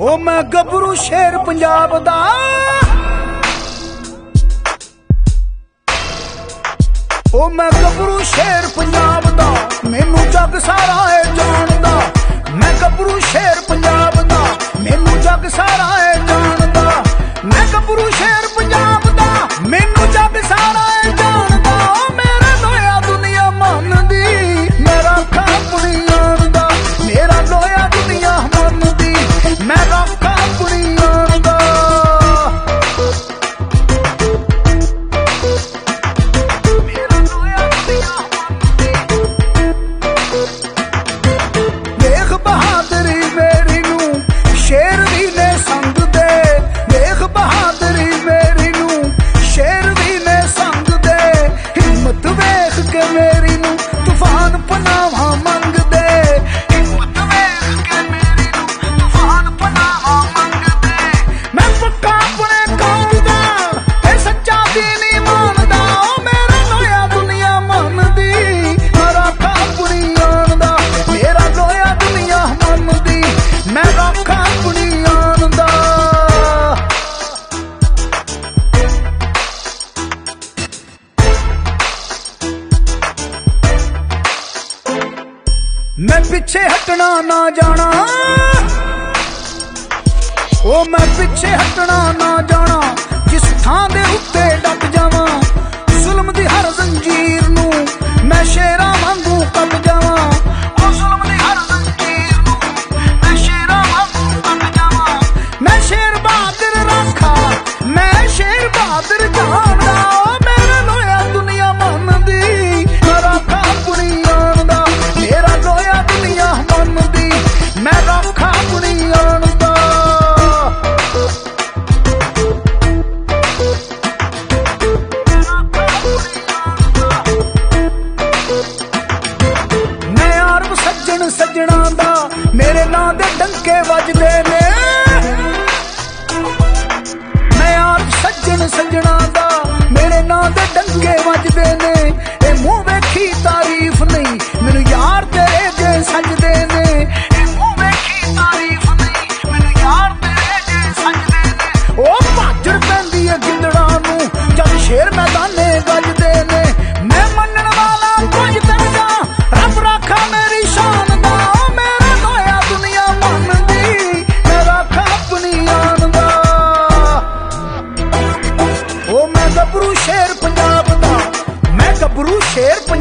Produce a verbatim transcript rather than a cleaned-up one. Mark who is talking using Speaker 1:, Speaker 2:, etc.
Speaker 1: ओ मैं गबरू शेर पंजाब दा, ओ मैं गबरू शेर पंजाब दा, मैनू जग सारा है जानदा। मैं गबरू शेर पंजाब दा, मैनू जग सारा है जानदा। मैं गबरू शेर पंजाब दा, मैनू जग सारा है जानदा। मेरा लोया दुनिया मनदी, मेरा खा कुड़ी आंदा। मेरा लोया दुनिया मनदी, मेरा खा कुड़ी आंदा। मेरा लोया दुनिया देख बहादुरी मेरी नू शेर भी ने संग दे। देख बहादुरी मेरी नू शेर भी ने संग दे। हिम्मत वेख के मेरी नू तूफान पनावा मंग दे। हिम्मत वेख के मेरी नू तूफान पनावा मंग दे। मैं पक्का अपने कौम दा, ए सच्चा दीन ईमान दा। ओ मेरा लोया दुनिया मनदी, मेरा खा कुड़ी आंदा। मेरा लोया दुनिया मनदी, मेरा खा कुड़ी आंदा। मैं पिछे हटना ना जाना, ओ मैं पिछे हटना ना जाना। जिस थां दे उत्ते डट जावां, जुल्म दी हर जंजीर नू मैं शेरां वांगू कट जावां। ओ जुल्म दी हर जंजीर नू मैं शेरां वांगू कट जावां। मैं शेर बहादुर राखा, मैं शेर बहादुर जानदा। ओ मेरा लोया दुनिया मनदी, मेरा खा कुड़ी आंदा। मेरा लोया दुनिया मनदी, मेरा खा कुड़ी आंदा। मैं आरब सज्जन सज्जणा दा, मेरे नां दे डंके वजदे ने। मैं आरब सज्जन सज्जणा दा, मेरे नां दे डंके वजदे ने। ए मुंह वेखी तारीफ नहीं, मैनू यार तेरे जे सजदे ने। ए मुंह वेखी तारीफ नहीं, मैनू यार तेरे जे सजदे ने। ओ भाजड़ पैंदी है गिंदड़ा नू, जब शेर मैदाने गजदे ने। मैं मनण वाला कुछ दरजा, रब राखा मेरी शान दा। ओ मेरा लोया दुनिया मनदी, मेरा खा कुड़ी आंदा। ओ मैं गबरू शेर पंजाब दा, मैं गबरू शेर